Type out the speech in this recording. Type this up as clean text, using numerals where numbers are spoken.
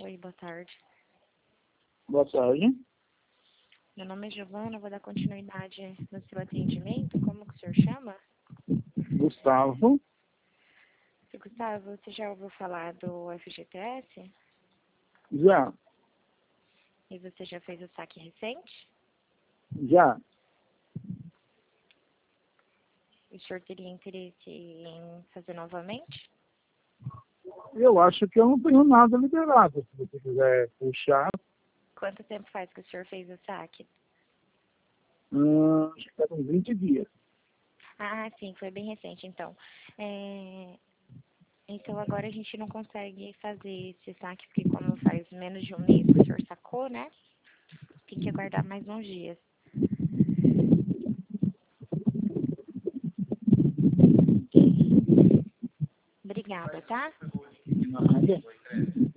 Oi, boa tarde. Boa tarde. Meu nome é Giovana, vou dar continuidade no seu atendimento. Como que o senhor chama? Gustavo. Seu Gustavo, você já ouviu falar do FGTS? Já. E você já fez o saque recente? Já. O senhor teria interesse em fazer novamente? Eu acho que eu não tenho nada liberado. Se você quiser puxar, Quanto tempo faz que o senhor fez o saque? acho que tá com 20 dias. Ah, sim, foi bem recente, então. Então agora a gente não consegue fazer esse saque, porque como faz menos de um mês que o senhor sacou, né? Tem que aguardar mais uns dias. Obrigada, tá? Nada.